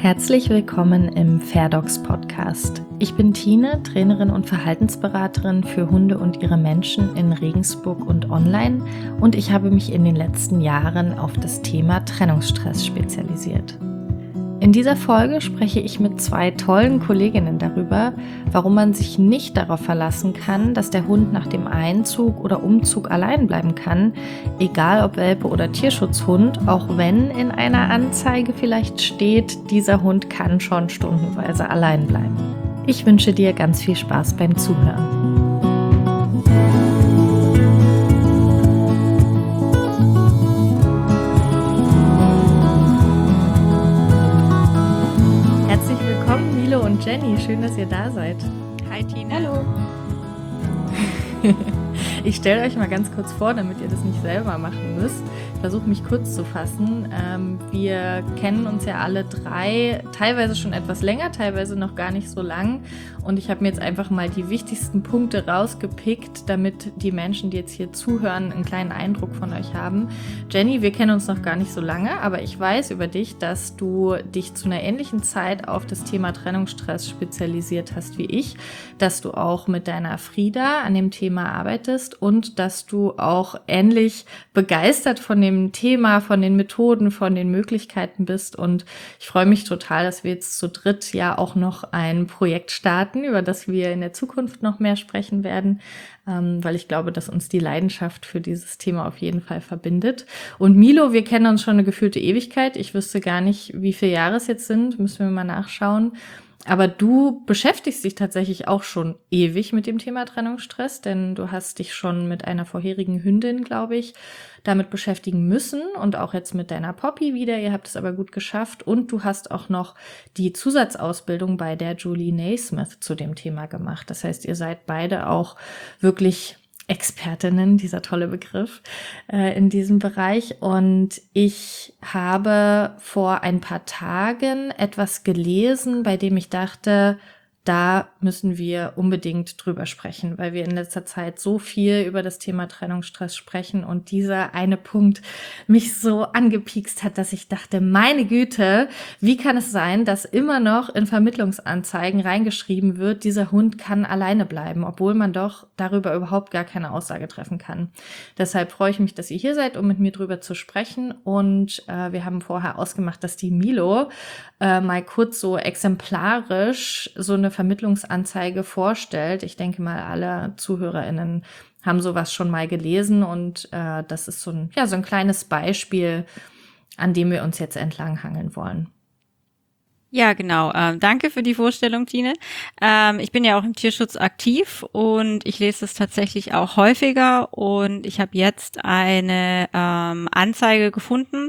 Herzlich willkommen im Fairdogs Podcast. Ich bin Tine, Trainerin und Verhaltensberaterin für Hunde und ihre Menschen in Regensburg und online, und ich habe mich in den letzten Jahren auf das Thema Trennungsstress spezialisiert. In dieser Folge spreche ich mit zwei tollen Kolleginnen darüber, warum man sich nicht darauf verlassen kann, dass der Hund nach dem Einzug oder Umzug allein bleiben kann, egal ob Welpe oder Tierschutzhund, auch wenn in einer Anzeige vielleicht steht, dieser Hund kann schon stundenweise allein bleiben. Ich wünsche dir ganz viel Spaß beim Zuhören. Und Jenny, schön, dass ihr da seid. Hi Tina. Hallo. Ich stelle euch mal ganz kurz vor, damit ihr das nicht selber machen müsst. Ich versuche mich kurz zu fassen. Wir kennen uns ja alle drei, teilweise schon etwas länger, teilweise noch gar nicht so lang. Und ich habe mir jetzt einfach mal die wichtigsten Punkte rausgepickt, damit die Menschen, die jetzt hier zuhören, einen kleinen Eindruck von euch haben. Jenny, wir kennen uns noch gar nicht so lange, aber ich weiß über dich, dass du dich zu einer ähnlichen Zeit auf das Thema Trennungsstress spezialisiert hast wie ich, dass du auch mit deiner Frieda an dem Thema arbeitest und dass du auch ähnlich begeistert von dem Thema, von den Methoden, von den Möglichkeiten bist. Und ich freue mich total, dass wir jetzt zu dritt ja auch noch ein Projekt starten, über das wir in der Zukunft noch mehr sprechen werden, weil ich glaube, dass uns die Leidenschaft für dieses Thema auf jeden Fall verbindet. Und Milo, wir kennen uns schon eine gefühlte Ewigkeit. Ich wüsste gar nicht, wie viele Jahre es jetzt sind, müssen wir mal nachschauen. Aber du beschäftigst dich tatsächlich auch schon ewig mit dem Thema Trennungsstress, denn du hast dich schon mit einer vorherigen Hündin, glaube ich, damit beschäftigen müssen und auch jetzt mit deiner Poppy wieder. Ihr habt es aber gut geschafft und du hast auch noch die Zusatzausbildung bei der Julie Naismith zu dem Thema gemacht. Das heißt, ihr seid beide auch wirklich Expertinnen, dieser tolle Begriff, in diesem Bereich. Und ich habe vor ein paar Tagen etwas gelesen, bei dem ich dachte, da müssen wir unbedingt drüber sprechen, weil wir in letzter Zeit so viel über das Thema Trennungsstress sprechen und dieser eine Punkt mich so angepiekst hat, dass ich dachte, meine Güte, wie kann es sein, dass immer noch in Vermittlungsanzeigen reingeschrieben wird, dieser Hund kann alleine bleiben, obwohl man doch darüber überhaupt gar keine Aussage treffen kann. Deshalb freue ich mich, dass ihr hier seid, um mit mir drüber zu sprechen, und wir haben vorher ausgemacht, dass die Milo mal kurz so exemplarisch so eine Vermittlungsanzeige vorstellt. Ich denke mal, alle ZuhörerInnen haben sowas schon mal gelesen, und das ist so ein kleines Beispiel, an dem wir uns jetzt entlanghangeln wollen. Ja, genau. Danke für die Vorstellung, Tine. Ich bin ja auch im Tierschutz aktiv und ich lese es tatsächlich auch häufiger, und ich habe jetzt eine Anzeige gefunden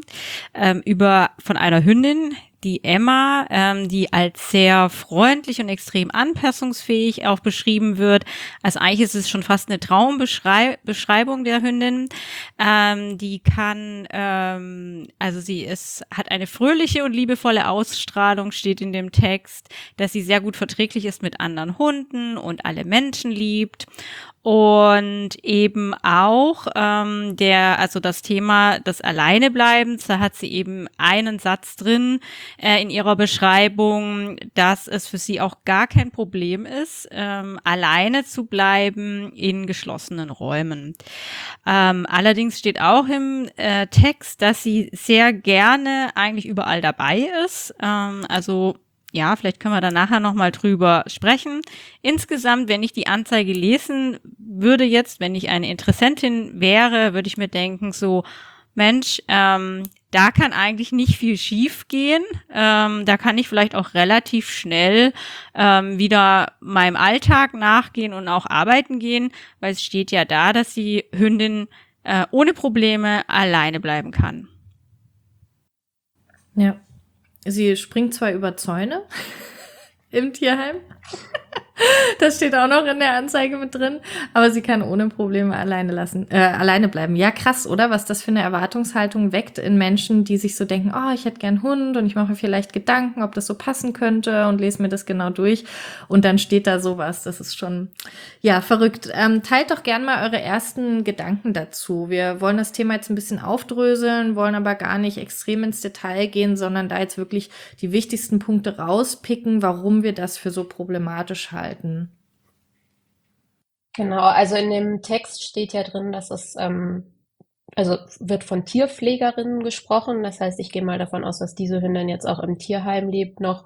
von einer Hündin, die Emma, die als sehr freundlich und extrem anpassungsfähig auch beschrieben wird. Also eigentlich ist es schon fast eine Traumbeschreibung der Hündin. Die kann, also hat eine fröhliche und liebevolle Ausstrahlung, steht in dem Text, dass sie sehr gut verträglich ist mit anderen Hunden und alle Menschen liebt. Und eben auch das Thema des Alleinebleibens, da hat sie eben einen Satz drin in ihrer Beschreibung, dass es für sie auch gar kein Problem ist, alleine zu bleiben in geschlossenen Räumen. Allerdings steht auch im Text, dass sie sehr gerne eigentlich überall dabei ist. Ja, vielleicht können wir da nachher nochmal drüber sprechen. Insgesamt, wenn ich die Anzeige lesen würde jetzt, wenn ich eine Interessentin wäre, würde ich mir denken, so, Mensch, da kann eigentlich nicht viel schief gehen. Da kann ich vielleicht auch relativ schnell wieder meinem Alltag nachgehen und auch arbeiten gehen, weil es steht ja da, dass die Hündin ohne Probleme alleine bleiben kann. Ja. Sie springt zwar über Zäune im Tierheim. Das steht auch noch in der Anzeige mit drin. Aber sie kann ohne Probleme alleine bleiben. Ja, krass, oder? Was das für eine Erwartungshaltung weckt in Menschen, die sich so denken, oh, ich hätte gern einen Hund und ich mache mir vielleicht Gedanken, ob das so passen könnte und lese mir das genau durch. Und dann steht da sowas. Das ist schon, ja, verrückt. Teilt doch gern mal eure ersten Gedanken dazu. Wir wollen das Thema jetzt ein bisschen aufdröseln, wollen aber gar nicht extrem ins Detail gehen, sondern da jetzt wirklich die wichtigsten Punkte rauspicken, warum wir das für so problematisch halten. Genau, also in dem Text steht ja drin, dass also wird von Tierpflegerinnen gesprochen. Das heißt, ich gehe mal davon aus, dass diese Hündin jetzt auch im Tierheim lebt noch.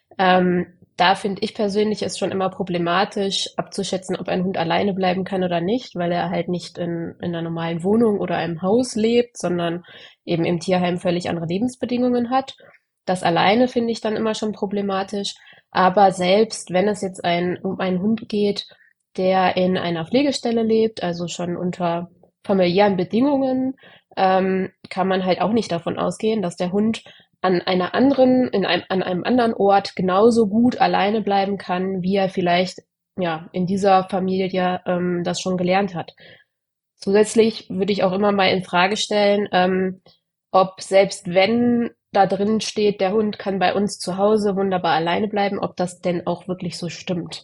Da finde ich persönlich es schon immer problematisch abzuschätzen, ob ein Hund alleine bleiben kann oder nicht, weil er halt nicht in einer normalen Wohnung oder einem Haus lebt, sondern eben im Tierheim völlig andere Lebensbedingungen hat. Das alleine finde ich dann immer schon problematisch. Aber selbst wenn es jetzt um einen Hund geht, der in einer Pflegestelle lebt, also schon unter familiären Bedingungen, kann man halt auch nicht davon ausgehen, dass der Hund an an einem anderen Ort genauso gut alleine bleiben kann, wie er vielleicht ja in dieser Familie das schon gelernt hat. Zusätzlich würde ich auch immer mal in Frage stellen, ob selbst wenn da drin steht, der Hund kann bei uns zu Hause wunderbar alleine bleiben, ob das denn auch wirklich so stimmt.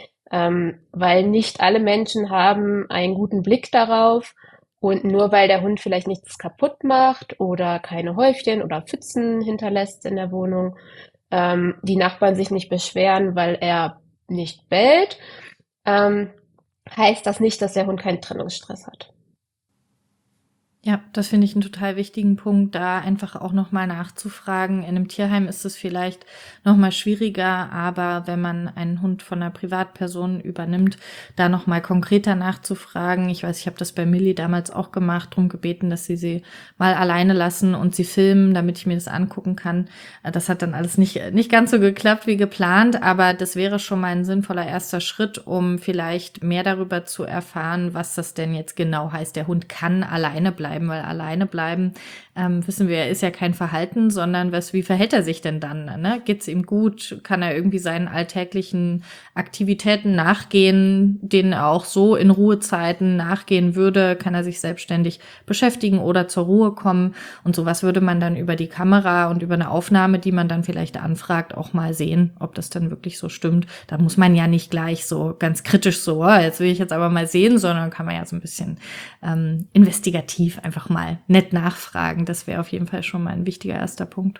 Weil nicht alle Menschen haben einen guten Blick darauf und nur weil der Hund vielleicht nichts kaputt macht oder keine Häufchen oder Pfützen hinterlässt in der Wohnung, die Nachbarn sich nicht beschweren, weil er nicht bellt, ähm, heißt das nicht, dass der Hund keinen Trennungsstress hat. Ja, das finde ich einen total wichtigen Punkt, da einfach auch nochmal nachzufragen. In einem Tierheim ist es vielleicht nochmal schwieriger, aber wenn man einen Hund von einer Privatperson übernimmt, da nochmal konkreter nachzufragen. Ich weiß, ich habe das bei Millie damals auch gemacht, darum gebeten, dass sie mal alleine lassen und sie filmen, damit ich mir das angucken kann. Das hat dann alles nicht ganz so geklappt wie geplant, aber das wäre schon mal ein sinnvoller erster Schritt, um vielleicht mehr darüber zu erfahren, was das denn jetzt genau heißt. Der Hund kann alleine bleiben, weil alleine bleiben, wissen wir, ist ja kein Verhalten, sondern wie verhält er sich denn dann? Ne? Geht's ihm gut? Kann er irgendwie seinen alltäglichen Aktivitäten nachgehen, denen er auch so in Ruhezeiten nachgehen würde? Kann er sich selbstständig beschäftigen oder zur Ruhe kommen? Und sowas würde man dann über die Kamera und über eine Aufnahme, die man dann vielleicht anfragt, auch mal sehen, ob das dann wirklich so stimmt. Da muss man ja nicht gleich so ganz kritisch so, jetzt will ich jetzt aber mal sehen, sondern kann man ja so ein bisschen investigativ einfach mal nett nachfragen. Das wäre auf jeden Fall schon mal ein wichtiger erster Punkt.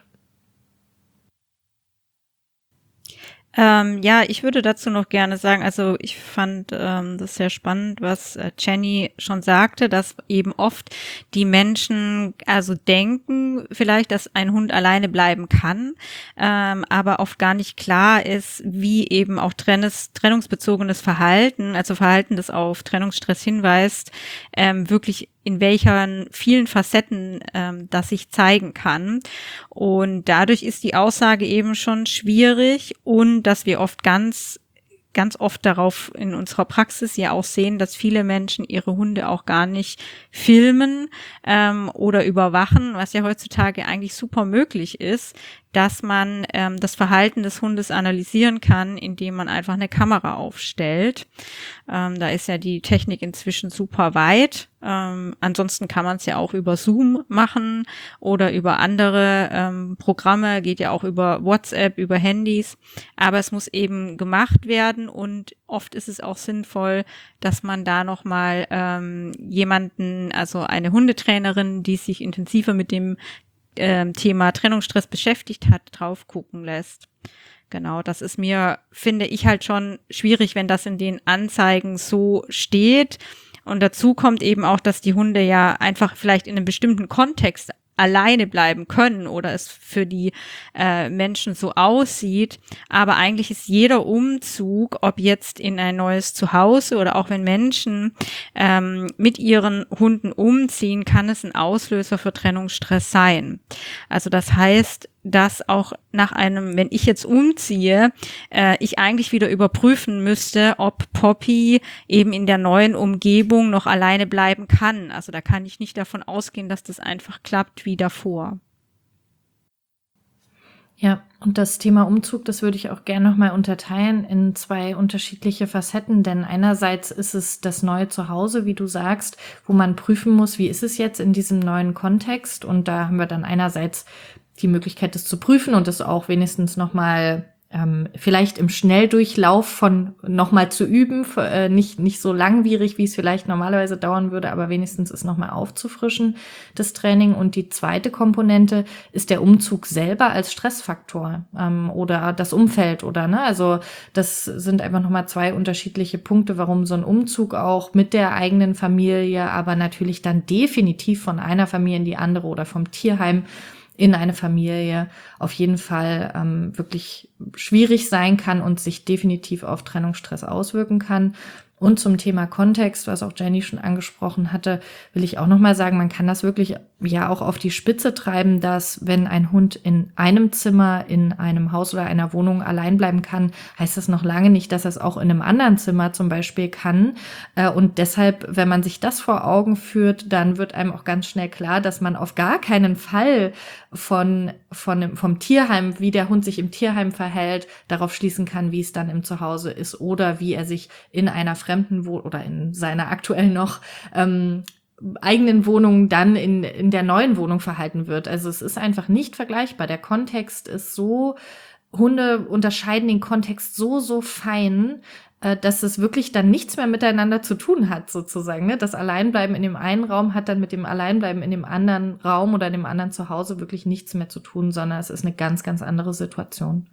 Ja, ich würde dazu noch gerne sagen, also ich fand das sehr spannend, was Jenny schon sagte, dass eben oft die Menschen also denken vielleicht, dass ein Hund alleine bleiben kann, aber oft gar nicht klar ist, wie eben auch trennungsbezogenes Verhalten, also Verhalten, das auf Trennungsstress hinweist, wirklich in welchen vielen Facetten das sich zeigen kann. Und dadurch ist die Aussage eben schon schwierig und dass wir oft ganz oft darauf in unserer Praxis ja auch sehen, dass viele Menschen ihre Hunde auch gar nicht filmen oder überwachen, was ja heutzutage eigentlich super möglich ist, dass man das Verhalten des Hundes analysieren kann, indem man einfach eine Kamera aufstellt. Da ist ja die Technik inzwischen super weit. Ansonsten kann man es ja auch über Zoom machen oder über andere Programme, geht ja auch über WhatsApp, über Handys. Aber es muss eben gemacht werden und oft ist es auch sinnvoll, dass man da nochmal jemanden, also eine Hundetrainerin, die sich intensiver mit dem Thema Trennungsstress beschäftigt hat, drauf gucken lässt. Genau, das ist mir, finde ich, halt schon schwierig, wenn das in den Anzeigen so steht. Und dazu kommt eben auch, dass die Hunde ja einfach vielleicht in einem bestimmten Kontext alleine bleiben können oder es für die Menschen so aussieht. Aber eigentlich ist jeder Umzug, ob jetzt in ein neues Zuhause oder auch wenn Menschen mit ihren Hunden umziehen, kann es ein Auslöser für Trennungsstress sein. Also das heißt, dass auch wenn ich jetzt umziehe, ich eigentlich wieder überprüfen müsste, ob Poppy eben in der neuen Umgebung noch alleine bleiben kann. Also da kann ich nicht davon ausgehen, dass das einfach klappt wie davor. Ja, Und das Thema Umzug, das würde ich auch gerne nochmal unterteilen in zwei unterschiedliche Facetten. Denn einerseits ist es das neue Zuhause, wie du sagst, wo man prüfen muss, wie ist es jetzt in diesem neuen Kontext. Und da haben wir dann einerseits die Möglichkeit, das zu prüfen und das auch wenigstens nochmal vielleicht im Schnelldurchlauf von nochmal zu üben, nicht so langwierig, wie es vielleicht normalerweise dauern würde, aber wenigstens es nochmal aufzufrischen, das Training. Und die zweite Komponente ist der Umzug selber als Stressfaktor oder das Umfeld oder ne, also das sind einfach nochmal zwei unterschiedliche Punkte, warum so ein Umzug auch mit der eigenen Familie, aber natürlich dann definitiv von einer Familie in die andere oder vom Tierheim in eine Familie auf jeden Fall wirklich schwierig sein kann und sich definitiv auf Trennungsstress auswirken kann. Und zum Thema Kontext, was auch Jenny schon angesprochen hatte, will ich auch nochmal sagen, man kann das wirklich ja auch auf die Spitze treiben, dass wenn ein Hund in einem Zimmer, in einem Haus oder einer Wohnung allein bleiben kann, heißt das noch lange nicht, dass er es auch in einem anderen Zimmer zum Beispiel kann. Und deshalb, wenn man sich das vor Augen führt, dann wird einem auch ganz schnell klar, dass man auf gar keinen Fall vom Tierheim, wie der Hund sich im Tierheim verhält, darauf schließen kann, wie es dann im Zuhause ist oder wie er sich in einer fremden Wohnung oder in seiner aktuell noch eigenen Wohnung dann in der neuen Wohnung verhalten wird. Also es ist einfach nicht vergleichbar. Der Kontext ist so, Hunde unterscheiden den Kontext so fein, dass es wirklich dann nichts mehr miteinander zu tun hat, sozusagen. Ne? Das Alleinbleiben in dem einen Raum hat dann mit dem Alleinbleiben in dem anderen Raum oder in dem anderen Zuhause wirklich nichts mehr zu tun, sondern es ist eine ganz, ganz andere Situation.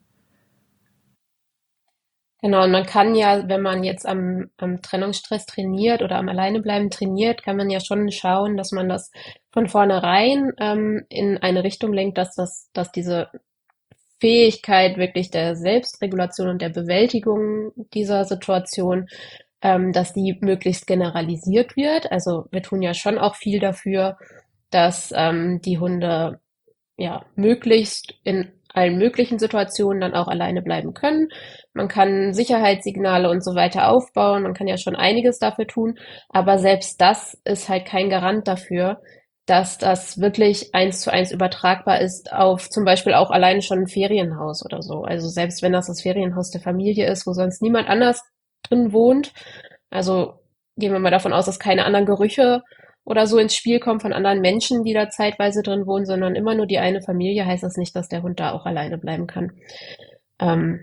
Genau, und man kann ja, wenn man jetzt am Trennungsstress trainiert oder am Alleinebleiben trainiert, kann man ja schon schauen, dass man das von vornherein in eine Richtung lenkt, dass diese Fähigkeit wirklich der Selbstregulation und der Bewältigung dieser Situation, dass die möglichst generalisiert wird. Also wir tun ja schon auch viel dafür, dass die Hunde ja möglichst in allen möglichen Situationen dann auch alleine bleiben können. Man kann Sicherheitssignale und so weiter aufbauen, man kann ja schon einiges dafür tun, aber selbst das ist halt kein Garant dafür, dass das wirklich eins zu eins übertragbar ist auf zum Beispiel auch alleine schon ein Ferienhaus oder so. Also selbst wenn das Ferienhaus der Familie ist, wo sonst niemand anders drin wohnt, also gehen wir mal davon aus, dass keine anderen Gerüche oder so ins Spiel kommen von anderen Menschen, die da zeitweise drin wohnen, sondern immer nur die eine Familie, heißt das nicht, dass der Hund da auch alleine bleiben kann. Ähm,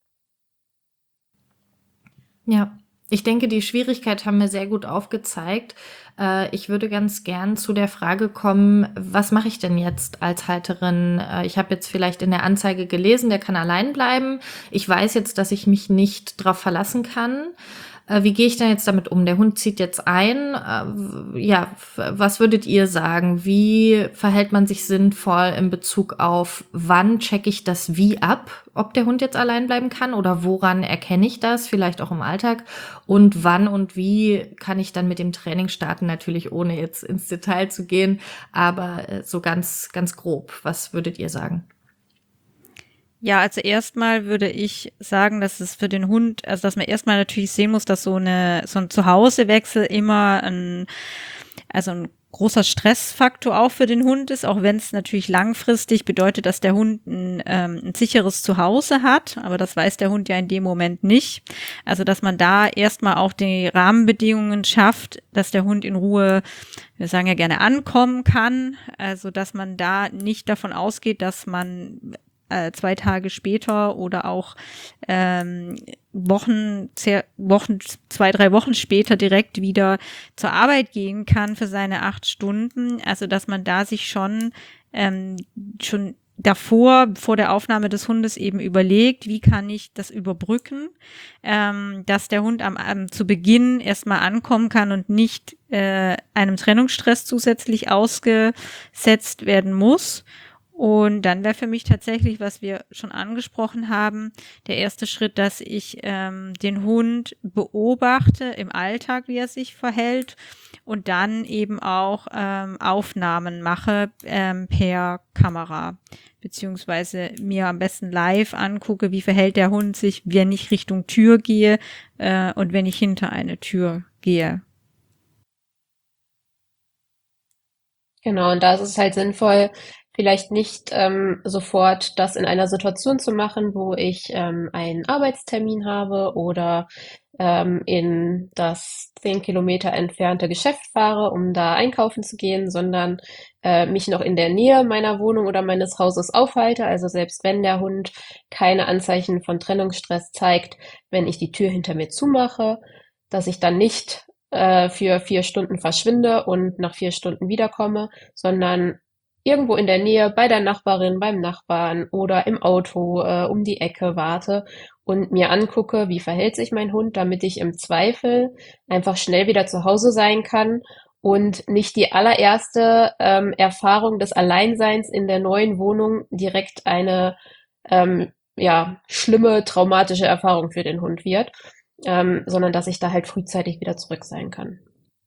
Ja, ich denke, die Schwierigkeit haben wir sehr gut aufgezeigt. Ich würde ganz gern zu der Frage kommen, was mache ich denn jetzt als Halterin? Ich habe jetzt vielleicht in der Anzeige gelesen, der kann allein bleiben. Ich weiß jetzt, dass ich mich nicht drauf verlassen kann. Wie gehe ich denn jetzt damit um? Der Hund zieht jetzt ein. Ja, was würdet ihr sagen? Wie verhält man sich sinnvoll in Bezug auf, wann checke ich das wie ab, ob der Hund jetzt allein bleiben kann oder woran erkenne ich das, vielleicht auch im Alltag? Und wann und wie kann ich dann mit dem Training starten? Natürlich ohne jetzt ins Detail zu gehen, aber so ganz, ganz grob. Was würdet ihr sagen? Ja, also erstmal würde ich sagen, dass es für den Hund, also dass man erstmal natürlich sehen muss, dass so ein Zuhausewechsel immer ein großer Stressfaktor auch für den Hund ist, auch wenn es natürlich langfristig bedeutet, dass der Hund ein sicheres Zuhause hat, aber das weiß der Hund ja in dem Moment nicht. Also dass man da erstmal auch die Rahmenbedingungen schafft, dass der Hund in Ruhe, wir sagen ja gerne, ankommen kann, also dass man da nicht davon ausgeht, dass man 2 Tage später oder auch Wochen, 2, 3 Wochen später direkt wieder zur Arbeit gehen kann für seine 8 Stunden. Also dass man da sich schon davor, vor der Aufnahme des Hundes eben überlegt, wie kann ich das überbrücken, dass der Hund zu Beginn erstmal ankommen kann und nicht einem Trennungsstress zusätzlich ausgesetzt werden muss. Und dann wäre für mich tatsächlich, was wir schon angesprochen haben, der erste Schritt, dass ich den Hund beobachte im Alltag, wie er sich verhält und dann eben auch Aufnahmen mache per Kamera, beziehungsweise mir am besten live angucke, wie verhält der Hund sich, wenn ich Richtung Tür gehe und wenn ich hinter eine Tür gehe. genau, und da ist es halt sinnvoll, vielleicht nicht sofort das in einer Situation zu machen, wo ich einen Arbeitstermin habe oder in das 10 Kilometer entfernte Geschäft fahre, um da einkaufen zu gehen, sondern mich noch in der Nähe meiner Wohnung oder meines Hauses aufhalte. Also selbst wenn der Hund keine Anzeichen von Trennungsstress zeigt, wenn ich die Tür hinter mir zumache, dass ich dann nicht für 4 Stunden verschwinde und nach 4 Stunden wiederkomme, sondern irgendwo in der Nähe bei der Nachbarin, beim Nachbarn oder im Auto um die Ecke warte und mir angucke, wie verhält sich mein Hund, damit ich im Zweifel einfach schnell wieder zu Hause sein kann und nicht die allererste Erfahrung des Alleinseins in der neuen Wohnung direkt eine ja, schlimme, traumatische Erfahrung für den Hund wird, sondern dass ich da halt frühzeitig wieder zurück sein kann.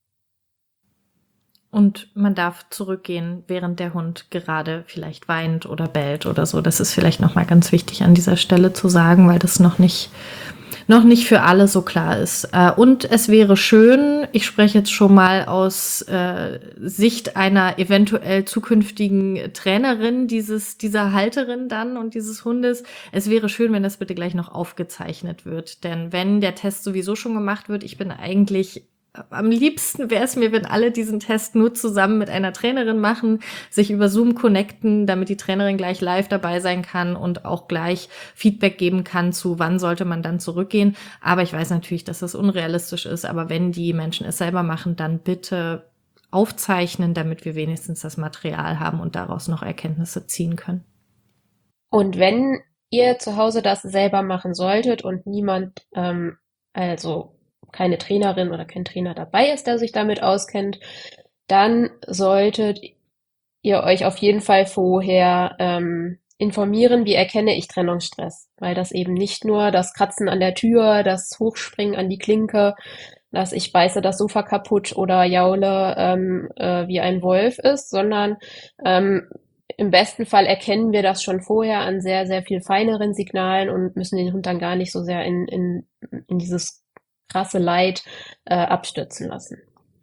Und man darf zurückgehen, während der Hund gerade vielleicht weint oder bellt oder so. Das ist vielleicht nochmal ganz wichtig an dieser Stelle zu sagen, weil das noch nicht für alle so klar ist. Und es wäre schön, ich spreche jetzt schon mal aus Sicht einer eventuell zukünftigen Trainerin dieser Halterin dann und dieses Hundes, es wäre schön, wenn das bitte gleich noch aufgezeichnet wird. Denn wenn der Test sowieso schon gemacht wird, ich bin eigentlich am liebsten wäre es mir, wenn alle diesen Test nur zusammen mit einer Trainerin machen, sich über Zoom connecten, damit die Trainerin gleich live dabei sein kann und auch gleich Feedback geben kann zu, wann sollte man dann zurückgehen. Aber ich weiß natürlich, dass das unrealistisch ist. Aber wenn die Menschen es selber machen, dann bitte aufzeichnen, damit wir wenigstens das Material haben und daraus noch Erkenntnisse ziehen können. Und wenn ihr zu Hause das selber machen solltet und niemand, also keine Trainerin oder kein Trainer dabei ist, der sich damit auskennt, dann solltet ihr euch auf jeden Fall vorher informieren, wie erkenne ich Trennungsstress, weil das eben nicht nur das Kratzen an der Tür, das Hochspringen an die Klinke, dass ich beiße das Sofa kaputt oder jaule wie ein Wolf ist, sondern im besten Fall erkennen wir das schon vorher an sehr, sehr viel feineren Signalen und müssen den Hund dann gar nicht so sehr in dieses krasse Leid abstürzen lassen.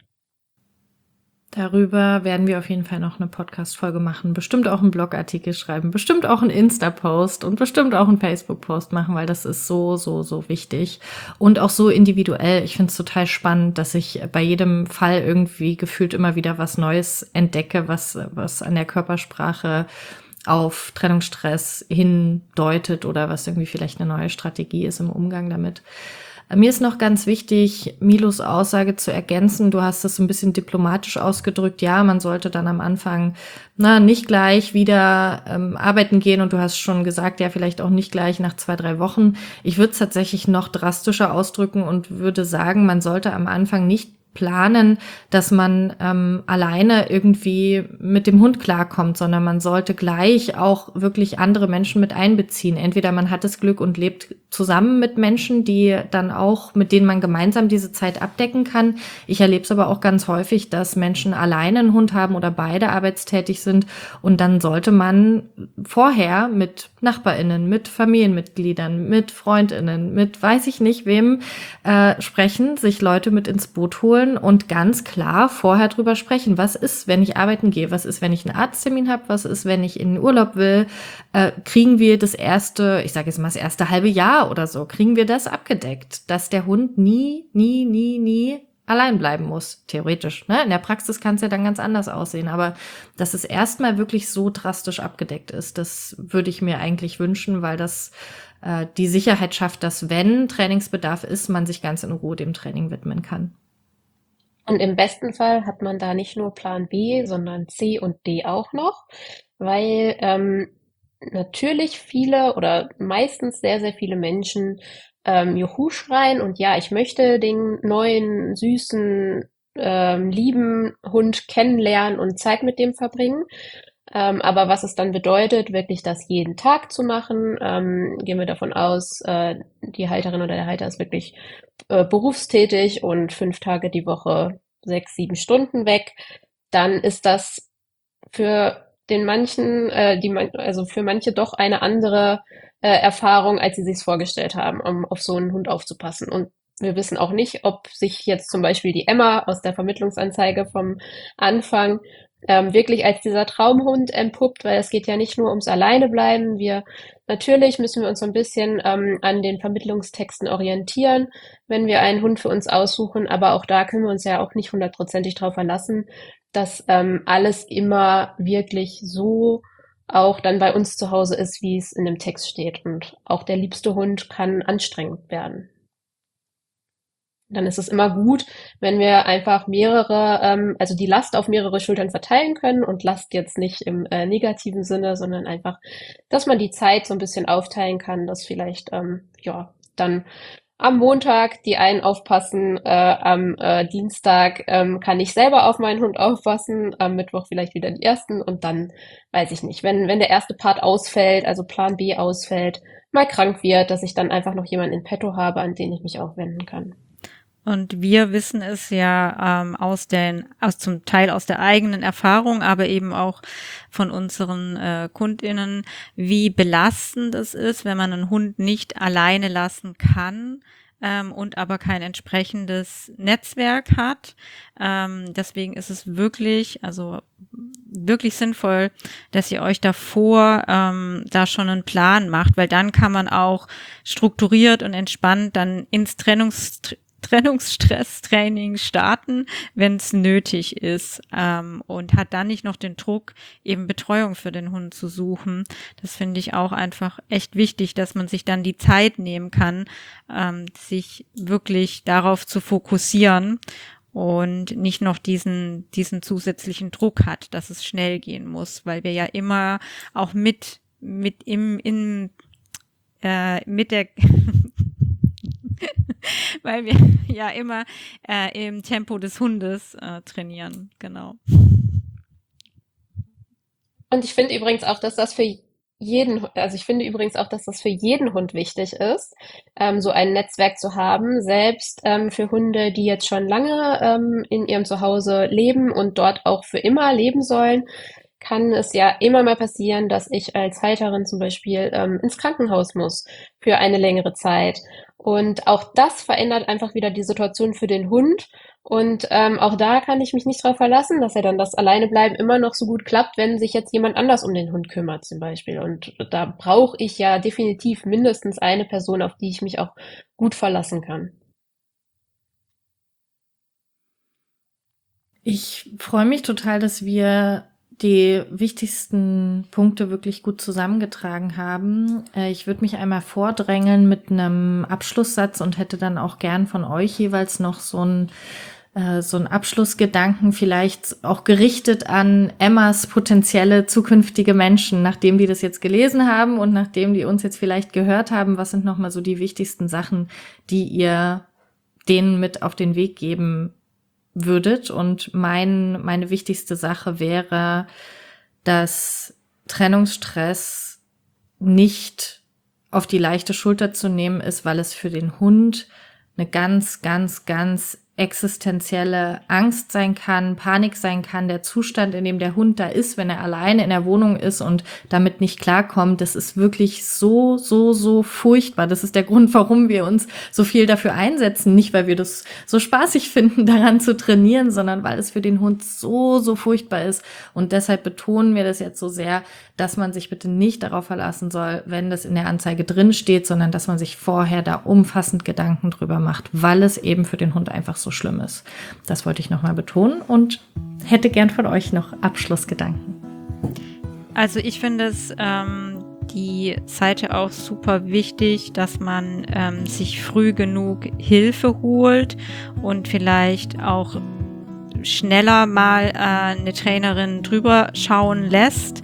Darüber werden wir auf jeden Fall noch eine Podcast-Folge machen, bestimmt auch einen Blogartikel schreiben, bestimmt auch einen Insta-Post und bestimmt auch einen Facebook-Post machen, weil das ist so, so, so wichtig und auch so individuell. Ich finde es total spannend, dass ich bei jedem Fall irgendwie gefühlt immer wieder was Neues entdecke, was an der Körpersprache auf Trennungsstress hindeutet oder was irgendwie vielleicht eine neue Strategie ist im Umgang damit. Mir ist noch ganz wichtig, Milos Aussage zu ergänzen. Du hast das so ein bisschen diplomatisch ausgedrückt. Ja, man sollte dann am Anfang nicht gleich wieder arbeiten gehen. Und du hast schon gesagt, ja, vielleicht auch nicht gleich nach 2-3 Wochen. Ich würde es tatsächlich noch drastischer ausdrücken und würde sagen, man sollte am Anfang nicht planen, dass man alleine irgendwie mit dem Hund klarkommt, sondern man sollte gleich auch wirklich andere Menschen mit einbeziehen. Entweder man hat das Glück und lebt zusammen mit Menschen, die dann auch, mit denen man gemeinsam diese Zeit abdecken kann. Ich erlebe es aber auch ganz häufig, dass Menschen alleine einen Hund haben oder beide arbeitstätig sind und dann sollte man vorher mit NachbarInnen, mit Familienmitgliedern, mit FreundInnen, mit weiß ich nicht wem sprechen, sich Leute mit ins Boot holen und ganz klar vorher drüber sprechen. Was ist, wenn ich arbeiten gehe? Was ist, wenn ich einen Arzttermin habe? Was ist, wenn ich in den Urlaub will? Kriegen wir das erste, ich sage jetzt mal das erste halbe Jahr oder so, kriegen wir das abgedeckt, dass der Hund nie allein bleiben muss, theoretisch. Ne? In der Praxis kann es ja dann ganz anders aussehen, aber dass es erstmal wirklich so drastisch abgedeckt ist, das würde ich mir eigentlich wünschen, weil das die Sicherheit schafft, dass wenn Trainingsbedarf ist, man sich ganz in Ruhe dem Training widmen kann. Und im besten Fall hat man da nicht nur Plan B, sondern C und D auch noch, weil natürlich viele oder meistens sehr, sehr viele Menschen Juhu schreien und ja, ich möchte den neuen, süßen, lieben Hund kennenlernen und Zeit mit dem verbringen. Aber was es dann bedeutet, wirklich das jeden Tag zu machen, gehen wir davon aus, die Halterin oder der Halter ist wirklich berufstätig und 5 Tage die Woche 6, 7 Stunden weg, dann ist das für den manchen, also für manche doch eine andere Erfahrung, als sie sich vorgestellt haben, um auf so einen Hund aufzupassen. Und wir wissen auch nicht, ob sich jetzt zum Beispiel die Emma aus der Vermittlungsanzeige vom Anfang wirklich als dieser Traumhund entpuppt, weil es geht ja nicht nur ums Alleinebleiben. Natürlich müssen wir uns so ein bisschen an den Vermittlungstexten orientieren, wenn wir einen Hund für uns aussuchen, aber auch da können wir uns ja auch nicht hundertprozentig drauf verlassen, dass alles immer wirklich so auch dann bei uns zu Hause ist, wie es in dem Text steht. Und auch der liebste Hund kann anstrengend werden. Dann ist es immer gut, wenn wir einfach also die Last auf mehrere Schultern verteilen können, und Last jetzt nicht im negativen Sinne, sondern einfach, dass man die Zeit so ein bisschen aufteilen kann, dass vielleicht dann am Montag die einen aufpassen, am Dienstag kann ich selber auf meinen Hund aufpassen, am Mittwoch vielleicht wieder die ersten, und dann weiß ich nicht, wenn der erste Part ausfällt, also Plan B ausfällt, mal krank wird, dass ich dann einfach noch jemanden in petto habe, an den ich mich auch wenden kann. Und wir wissen es ja zum Teil aus der eigenen Erfahrung, aber eben auch von unseren KundInnen, wie belastend es ist, wenn man einen Hund nicht alleine lassen kann und aber kein entsprechendes Netzwerk hat. Deswegen ist es wirklich sinnvoll, dass ihr euch davor da schon einen Plan macht, weil dann kann man auch strukturiert und entspannt dann ins Trennungsstresstraining starten, wenn es nötig ist, und hat dann nicht noch den Druck, eben Betreuung für den Hund zu suchen. Das finde ich auch einfach echt wichtig, dass man sich dann die Zeit nehmen kann, sich wirklich darauf zu fokussieren und nicht noch diesen zusätzlichen Druck hat, dass es schnell gehen muss, weil wir ja immer auch mit der weil wir ja immer im Tempo des Hundes trainieren, genau. Und ich finde übrigens auch, dass das für jeden Hund wichtig ist, so ein Netzwerk zu haben, selbst für Hunde, die jetzt schon lange in ihrem Zuhause leben und dort auch für immer leben sollen, kann es ja immer mal passieren, dass ich als Halterin zum Beispiel ins Krankenhaus muss für eine längere Zeit. Und auch das verändert einfach wieder die Situation für den Hund. Und auch da kann ich mich nicht darauf verlassen, dass er dann das Alleinebleiben immer noch so gut klappt, wenn sich jetzt jemand anders um den Hund kümmert zum Beispiel. Und da brauche ich ja definitiv mindestens eine Person, auf die ich mich auch gut verlassen kann. Ich freue mich total, dass wir die wichtigsten Punkte wirklich gut zusammengetragen haben. Ich würde mich einmal vordrängeln mit einem Abschlusssatz und hätte dann auch gern von euch jeweils noch so einen Abschlussgedanken, vielleicht auch gerichtet an Emmas potenzielle zukünftige Menschen, nachdem die das jetzt gelesen haben und nachdem die uns jetzt vielleicht gehört haben. Was sind nochmal so die wichtigsten Sachen, die ihr denen mit auf den Weg geben würdet? Und meine wichtigste Sache wäre, dass Trennungsstress nicht auf die leichte Schulter zu nehmen ist, weil es für den Hund eine ganz, ganz, ganz existenzielle Angst sein kann, Panik sein kann, der Zustand, in dem der Hund da ist, wenn er alleine in der Wohnung ist und damit nicht klarkommt, das ist wirklich so, so, so furchtbar. Das ist der Grund, warum wir uns so viel dafür einsetzen. Nicht, weil wir das so spaßig finden, daran zu trainieren, sondern weil es für den Hund so, so furchtbar ist. Und deshalb betonen wir das jetzt so sehr, dass man sich bitte nicht darauf verlassen soll, wenn das in der Anzeige drin steht, sondern dass man sich vorher da umfassend Gedanken drüber macht, weil es eben für den Hund einfach so schlimm ist. Das wollte ich nochmal betonen und hätte gern von euch noch Abschlussgedanken. Also ich finde es die Seite auch super wichtig, dass man sich früh genug Hilfe holt und vielleicht auch schneller mal eine Trainerin drüber schauen lässt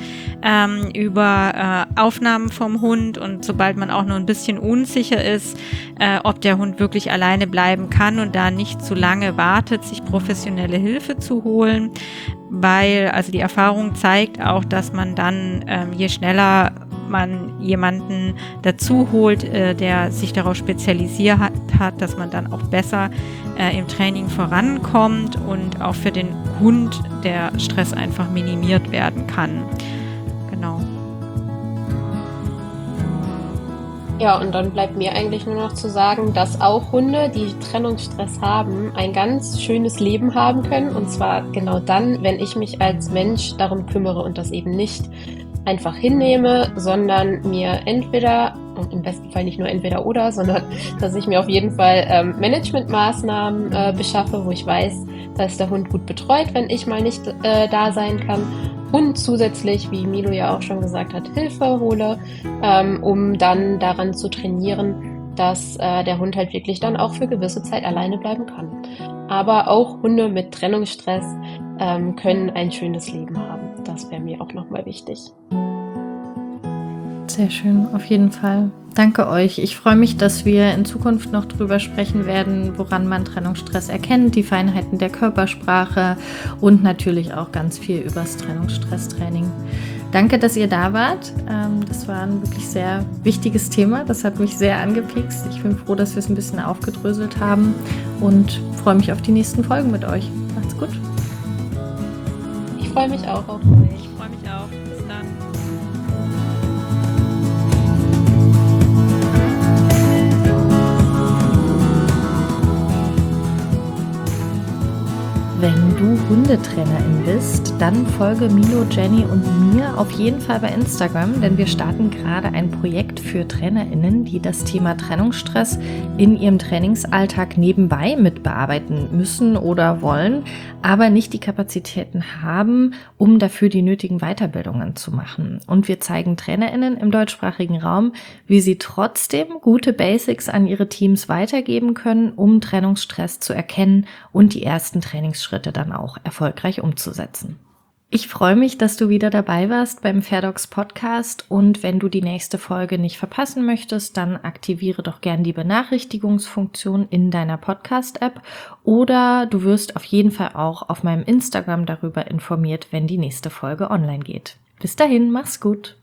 über Aufnahmen vom Hund, und sobald man auch nur ein bisschen unsicher ist, ob der Hund wirklich alleine bleiben kann und da nicht zu lange wartet, sich professionelle Hilfe zu holen, weil also die Erfahrung zeigt auch, dass man dann je schneller man jemanden dazu holt, der sich darauf spezialisiert hat, dass man dann auch besser im Training vorankommt und auch für den Hund der Stress einfach minimiert werden kann. Genau. Ja, und dann bleibt mir eigentlich nur noch zu sagen, dass auch Hunde, die Trennungsstress haben, ein ganz schönes Leben haben können. Und zwar genau dann, wenn ich mich als Mensch darum kümmere und das eben nicht einfach hinnehme, sondern mir entweder, und im besten Fall nicht nur entweder oder, sondern dass ich mir auf jeden Fall Managementmaßnahmen beschaffe, wo ich weiß, da ist der Hund gut betreut, wenn ich mal nicht da sein kann. Und zusätzlich, wie Milo ja auch schon gesagt hat, Hilfe hole, um dann daran zu trainieren, dass der Hund halt wirklich dann auch für gewisse Zeit alleine bleiben kann. Aber auch Hunde mit Trennungsstress können ein schönes Leben haben. Das wäre mir auch nochmal wichtig. Sehr schön, auf jeden Fall. Danke euch. Ich freue mich, dass wir in Zukunft noch drüber sprechen werden, woran man Trennungsstress erkennt, die Feinheiten der Körpersprache und natürlich auch ganz viel übers Trennungsstresstraining. Danke, dass ihr da wart. Das war ein wirklich sehr wichtiges Thema. Das hat mich sehr angepiekst. Ich bin froh, dass wir es ein bisschen aufgedröselt haben und freue mich auf die nächsten Folgen mit euch. Macht's gut. Ich freue mich auch auf euch. Ich freue mich auch. Bis dann. Wenn du Hundetrainerin bist, dann folge Milo, Jenny und mir auf jeden Fall bei Instagram, denn wir starten gerade ein Projekt für TrainerInnen, die das Thema Trennungsstress in ihrem Trainingsalltag nebenbei mit bearbeiten müssen oder wollen, aber nicht die Kapazitäten haben, um dafür die nötigen Weiterbildungen zu machen. Und wir zeigen TrainerInnen im deutschsprachigen Raum, wie sie trotzdem gute Basics an ihre Teams weitergeben können, um Trennungsstress zu erkennen und die ersten Trainingsschritte dann auch erfolgreich umzusetzen. Ich freue mich, dass du wieder dabei warst beim Fairdogs Podcast und wenn du die nächste Folge nicht verpassen möchtest, dann aktiviere doch gern die Benachrichtigungsfunktion in deiner Podcast-App oder du wirst auf jeden Fall auch auf meinem Instagram darüber informiert, wenn die nächste Folge online geht. Bis dahin, mach's gut!